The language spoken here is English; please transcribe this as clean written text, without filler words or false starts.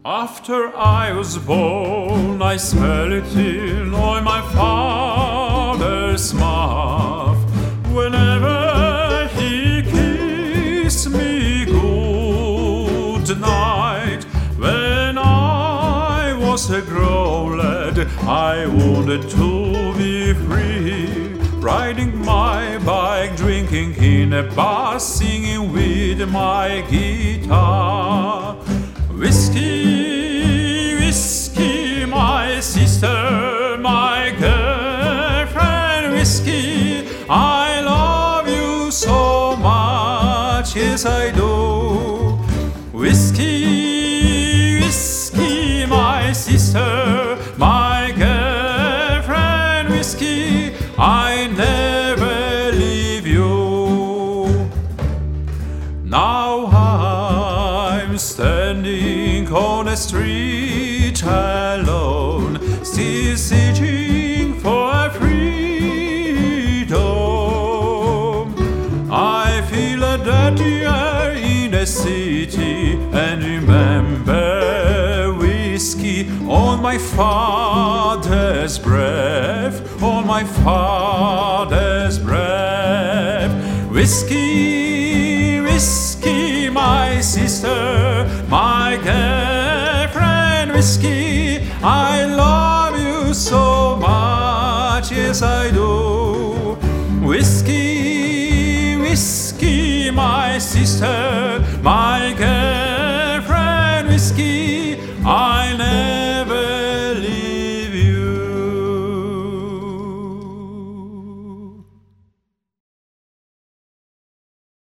After I was born, I smell it in all my father's mouth. Whenever he kissed me good night, when I was a grown lad, I wanted to be free, riding my bike, drinking in a bar, singing with my guitar. Whiskey, whiskey, my sister, my girlfriend, whiskey, I love you so much, yes I do. Whiskey, whiskey, my sister, my girlfriend, whiskey, I never leave you. Now I'm standing on a street alone, still searching for freedom. I feel a dirty air in the city and remember whiskey on my father's breath, on my father's breath. Whiskey, whiskey, my sister, my girlfriend, whiskey, I love you so much, yes I do. Whiskey, whiskey, my sister, my girlfriend,